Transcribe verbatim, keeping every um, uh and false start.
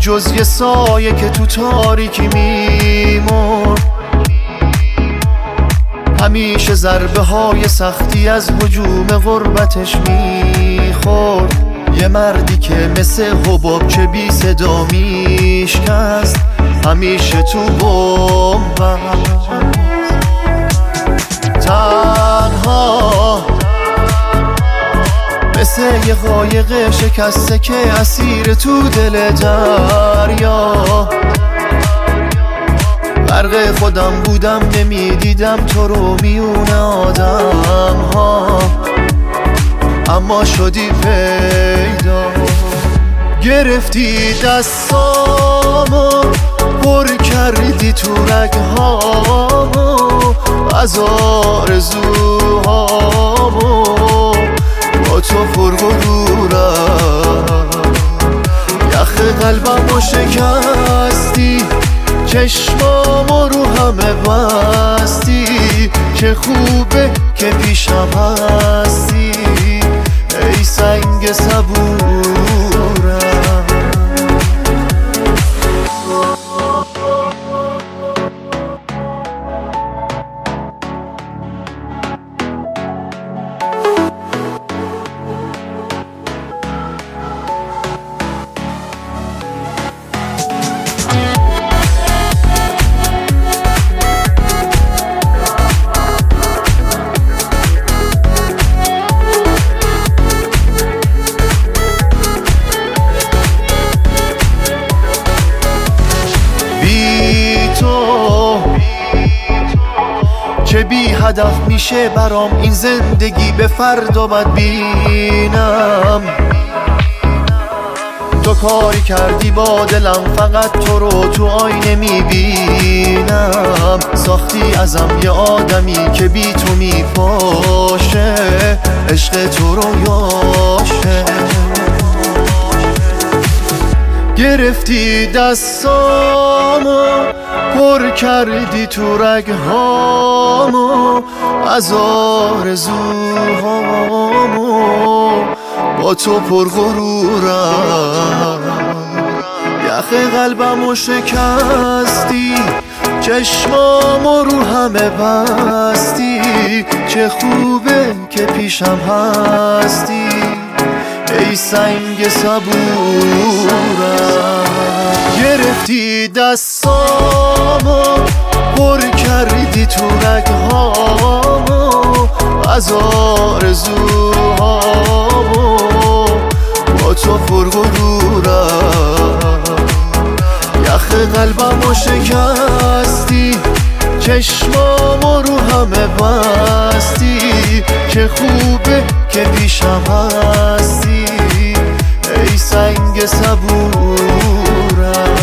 جز یه سایه که تو تاریکی میمرد. همیشه ضربه های سختی از هجوم غربتش میخورد. یه مردی که مثل حباب که بی صدا میشکست، همیشه تو بومبست. تنها مثل یه قایق شکسته که اسیر تو دل دریا. غرق خودم بودم نمیدیدم تو رو میون آدم ها، اما شدی پیدا. گرفتی دستامو پر کردی تو رگهامو، از آرزوهامو با تو پرغرورم. یخ قلبمو شکستی، چشمامو رو همه بستی. چه خوبه که پیشم هستی، ای سنگ صبورم. چه بی هدف میشه برام این زندگی، به فردا بد بینم. تو کاری کردی با دلم، فقط تو رو تو آینه میبینم. ساختی ازم یه آدمی که بی تو میپاشه، عشق تو رو یاشه. گرفتی دستامو پر کردی تو رگهامو، از آرزوهامو با تو پرغرورم. یخ قلبمو شکستی، چشمامو رو همه بستی. چه خوبه که پیشم هستی، ای سنگ صبورم. گرفتی دستامو پر کردی تو رگهامو، از آرزوهامو با تو پرغرورم. یخ قلبمو شکستی، چشمامو رو همه بستی. چه خوبه که پیشم هستی، ای سنگ صبورم.